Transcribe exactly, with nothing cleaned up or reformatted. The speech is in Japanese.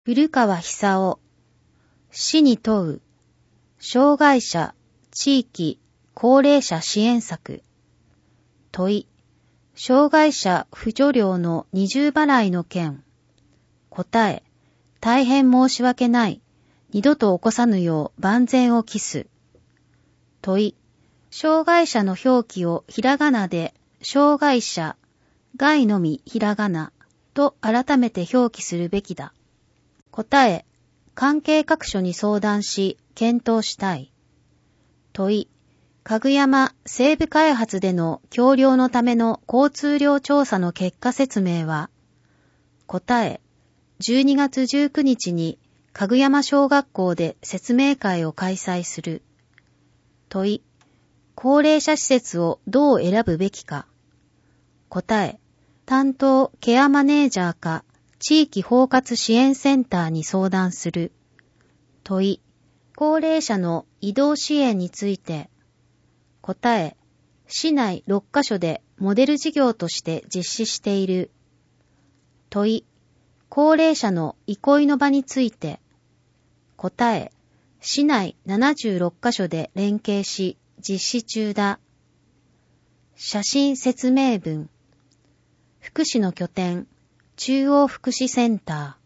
古川久夫、市に問う、障害者、地域、高齢者支援策。問い、障害者扶助料の二重払いの件。答え、大変申し訳ない。二度と起こさぬよう万全を期す。問い、障害者の表記をひらがなで、障害者、害のみひらがなと改めて表記するべきだ。答え、関係各所に相談し、検討したい。問い、かぐやま西部開発での橋梁のための交通量調査の結果説明は、答え、じゅうにがつじゅうくにちにかぐやま小学校で説明会を開催する。問い、高齢者施設をどう選ぶべきか。答え、担当ケアマネージャーか地域包括支援センターに相談する。問い、高齢者の移動支援について。答え、市内ろっかしょでモデル事業として実施している。問い、高齢者の憩いの場について。答え、市内ななじゅうろっかしょで連携し実施中だ。写真説明文。福祉の拠点、中央福祉センター。